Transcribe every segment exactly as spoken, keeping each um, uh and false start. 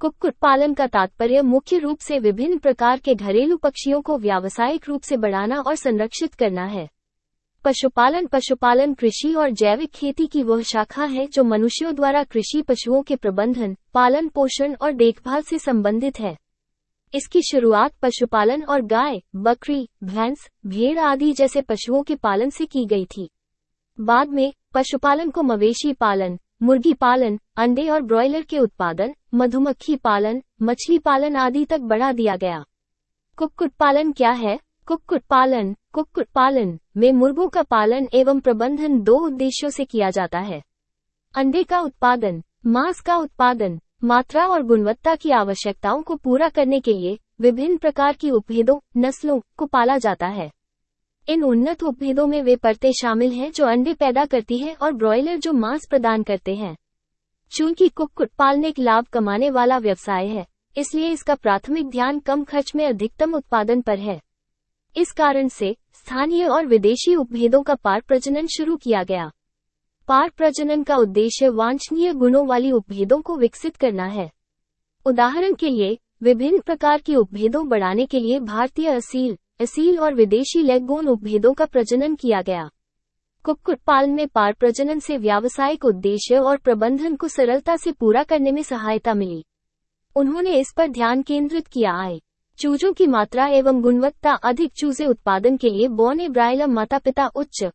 कुक्कुट पालन का तात्पर्य मुख्य रूप से विभिन्न प्रकार के घरेलू पक्षियों को व्यावसायिक रूप से बढ़ाना और संरक्षित करना है। पशुपालन पशुपालन कृषि और जैविक खेती की वह शाखा है जो मनुष्यों द्वारा कृषि पशुओं के प्रबंधन, पालन पोषण और देखभाल से संबंधित है। इसकी शुरुआत पशुपालन और गाय, बकरी, भैंस, भेड़ आदि जैसे पशुओं के पालन से की गई थी। बाद में पशुपालन को मवेशी पालन, मुर्गी पालन, अंडे और ब्रॉयलर के उत्पादन, मधुमक्खी पालन, मछली पालन आदि तक बढ़ा दिया गया। कुक्कुट पालन क्या है? कुक्कुट पालन कुक्कुट पालन में मुर्गों का पालन एवं प्रबंधन दो उद्देश्यों से किया जाता है। अंडे का उत्पादन, मांस का उत्पादन। मात्रा और गुणवत्ता की आवश्यकताओं को पूरा करने के लिए विभिन्न प्रकार की उपभेदों, नस्लों को पाला जाता है। इन उन्नत उपभेदों में वे परतें शामिल हैं जो अंडे पैदा करती हैं और ब्रॉयलर जो मांस प्रदान करते हैं। चूंकि कुक्कुट पालन एक लाभ कमाने वाला व्यवसाय है, इसलिए इसका प्राथमिक ध्यान कम खर्च में अधिकतम उत्पादन पर है। इस कारण से स्थानीय और विदेशी उपभेदों का पार प्रजनन शुरू किया गया। पार प्रजनन का उद्देश्य वांछनीय गुणों वाली उपभेदों को विकसित करना है। उदाहरण के लिए, विभिन्न प्रकार की उपभेदों बढ़ाने के लिए भारतीय असील, असील और विदेशी लेगबोन उपभेदों का प्रजनन किया गया। कुक्कुट पालन में पार प्रजनन से व्यावसायिक उद्देश्य और प्रबंधन को सरलता से पूरा करने में सहायता मिली। उन्होंने इस पर ध्यान केंद्रित किया। आय, चूजों की मात्रा एवं गुणवत्ता। अधिक चूजे उत्पादन के लिए बौने ब्रायलर माता पिता उच्च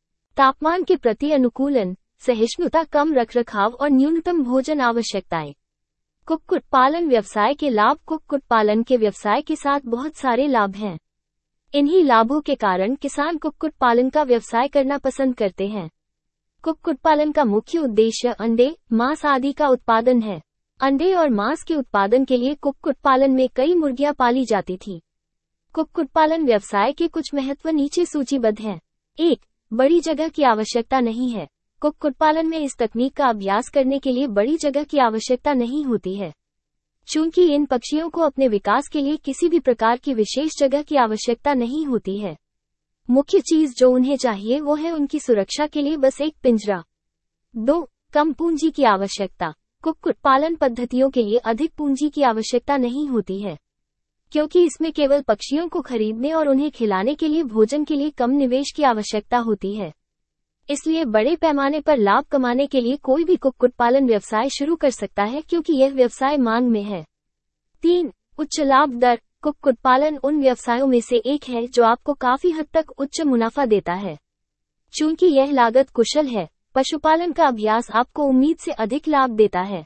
तापमान के प्रति अनुकूलन, सहिष्णुता, कम रखरखाव और न्यूनतम भोजन आवश्यकताएं। कुक्कुट पालन व्यवसाय के लाभ। कुक्कुट पालन के व्यवसाय के साथ बहुत सारे लाभ हैं। इन्हीं लाभों के कारण किसान कुक्कुट पालन का व्यवसाय करना पसंद करते हैं। कुक्कुट पालन का मुख्य उद्देश्य अंडे, मांस आदि का उत्पादन है। अंडे और मांस के उत्पादन के लिए कुक्कुट पालन में कई मुर्गियां पाली जाती थी। कुक्कुट पालन व्यवसाय के कुछ महत्व नीचे सूचीबद्ध हैं। एक, बड़ी जगह की आवश्यकता नहीं है। कुक्कुट पालन में इस तकनीक का अभ्यास करने के लिए बड़ी जगह की आवश्यकता नहीं होती है। चूंकि इन पक्षियों को अपने विकास के लिए किसी भी प्रकार की विशेष जगह की आवश्यकता नहीं होती है। मुख्य चीज जो उन्हें चाहिए वो है उनकी सुरक्षा के लिए बस एक पिंजरा। दो, कम पूंजी की आवश्यकता। कुक्कुट पालन पद्धतियों के लिए अधिक पूंजी की आवश्यकता नहीं होती है, क्योंकि इसमें केवल पक्षियों को खरीदने और उन्हें खिलाने के लिए भोजन के लिए कम निवेश की आवश्यकता होती है। इसलिए बड़े पैमाने पर लाभ कमाने के लिए कोई भी कुक्कुट पालन व्यवसाय शुरू कर सकता है, क्योंकि यह व्यवसाय मांग में है। तीन, उच्च लाभ दर। कुक्कुट पालन उन व्यवसायों में से एक है जो आपको काफी हद तक उच्च मुनाफा देता है। चूंकि यह लागत कुशल है, पशुपालन का अभ्यास आपको उम्मीद से अधिक लाभ देता है।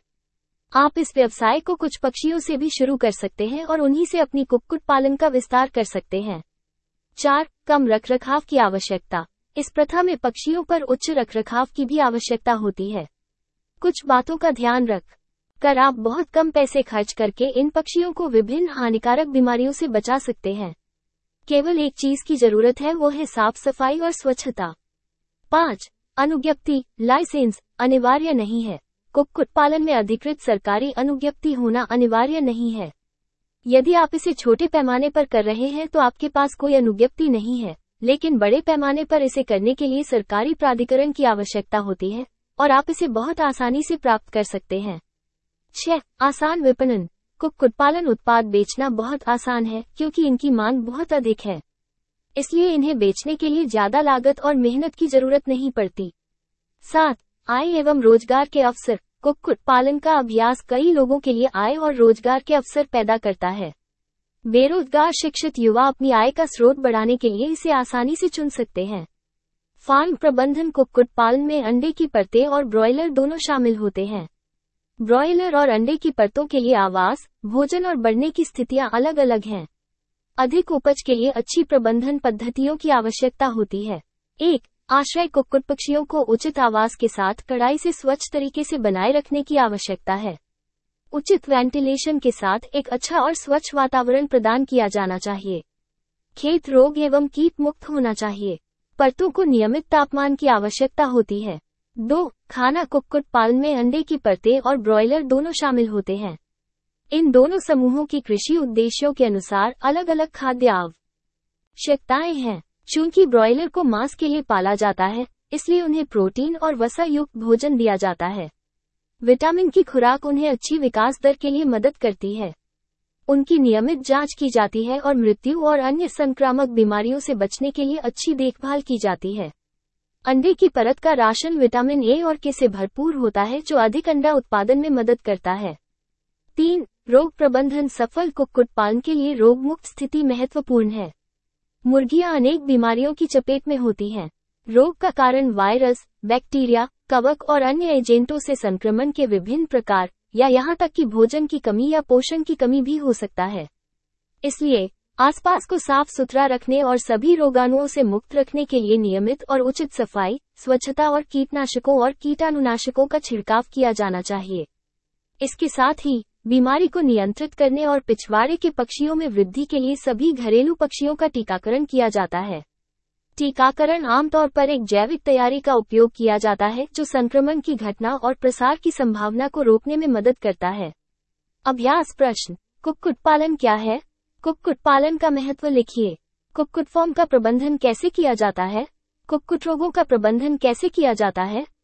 आप इस व्यवसाय को कुछ पक्षियों से भी शुरू कर सकते हैं और उन्हीं से अपनी कुक्कुट पालन का विस्तार कर सकते हैं। चार, कम रखरखाव की आवश्यकता। इस प्रथा में पक्षियों पर उच्च रखरखाव की भी आवश्यकता होती है। कुछ बातों का ध्यान रख कर आप बहुत कम पैसे खर्च करके इन पक्षियों को विभिन्न हानिकारक बीमारियों से बचा सकते हैं। केवल एक चीज की जरूरत है, वो है साफ सफाई और स्वच्छता। पाँच, अनुज्ञप्ति, लाइसेंस अनिवार्य नहीं है। कुक्कुट पालन में अधिकृत सरकारी अनुज्ञप्ति होना अनिवार्य नहीं है। यदि आप इसे छोटे पैमाने पर कर रहे हैं तो आपके पास कोई अनुज्ञप्ति नहीं है, लेकिन बड़े पैमाने पर इसे करने के लिए सरकारी प्राधिकरण की आवश्यकता होती है और आप इसे बहुत आसानी से प्राप्त कर सकते हैं। छह, आसान विपणन। कुक्कुट पालन उत्पाद बेचना बहुत आसान है, क्योंकि इनकी मांग बहुत अधिक है। इसलिए इन्हें बेचने के लिए ज्यादा लागत और मेहनत की जरूरत नहीं पड़ती। सात, आय एवं रोजगार के अवसर। कुक्कुट पालन का अभ्यास कई लोगों के लिए आय और रोजगार के अवसर पैदा करता है। बेरोजगार शिक्षित युवा अपनी आय का स्रोत बढ़ाने के लिए इसे आसानी से चुन सकते हैं। फार्म प्रबंधन। कुक्कुट पालन में अंडे की परतें और ब्रॉयलर दोनों शामिल होते हैं। ब्रॉयलर और अंडे की परतों के लिए आवास, भोजन और बढ़ने की स्थितियां अलग अलग हैं। अधिक उपज के लिए अच्छी प्रबंधन पद्धतियों की आवश्यकता होती है। एक, आश्रय। कुक्कुट पक्षियों को उचित आवास के साथ कड़ाई से स्वच्छ तरीके से बनाए रखने की आवश्यकता है। उचित वेंटिलेशन के साथ एक अच्छा और स्वच्छ वातावरण प्रदान किया जाना चाहिए। खेत रोग एवं कीट मुक्त होना चाहिए। परतों को नियमित तापमान की आवश्यकता होती है। दो, खाना। कुक्कुट पालन में अंडे की परतें और ब्रॉयलर दोनों शामिल होते हैं। इन दोनों समूहों की कृषि उद्देश्यों के अनुसार अलग अलग खाद्य आवश्यकताएं हैं। चूंकि ब्रॉयलर को मांस के लिए पाला जाता है, इसलिए उन्हें प्रोटीन और वसा युक्त भोजन दिया जाता है। विटामिन की खुराक उन्हें अच्छी विकास दर के लिए मदद करती है। उनकी नियमित जांच की जाती है और मृत्यु और अन्य संक्रामक बीमारियों से बचने के लिए अच्छी देखभाल की जाती है। अंडे की परत का राशन विटामिन ए और के से भरपूर होता है जो अधिक अंडा उत्पादन में मदद करता है। तीन रोग प्रबंधन सफल कुक्कुट पालन के लिए रोग मुक्त स्थिति महत्वपूर्ण है। मुर्गियां अनेक बीमारियों की चपेट में होती हैं। रोग का कारण वायरस, बैक्टीरिया, कवक और अन्य एजेंटों से संक्रमण के विभिन्न प्रकार या यहां तक कि भोजन की कमी या पोषण की कमी भी हो सकता है। इसलिए आसपास को साफ सुथरा रखने और सभी रोगाणुओं से मुक्त रखने के लिए नियमित और उचित सफाई, स्वच्छता और कीटनाशकों और कीटाणुनाशकों का छिड़काव किया जाना चाहिए। इसके साथ ही बीमारी को नियंत्रित करने और पिछवाड़े के पक्षियों में वृद्धि के लिए सभी घरेलू पक्षियों का टीकाकरण किया जाता है। टीकाकरण आमतौर पर एक जैविक तैयारी का उपयोग किया जाता है जो संक्रमण की घटना और प्रसार की संभावना को रोकने में मदद करता है। अभ्यास प्रश्न, कुक्कुट पालन क्या है? कुक्कुट पालन का महत्व लिखिए। कुक्कुट फार्म का प्रबंधन कैसे किया जाता है? कुक्कुट रोगों का प्रबंधन कैसे किया जाता है?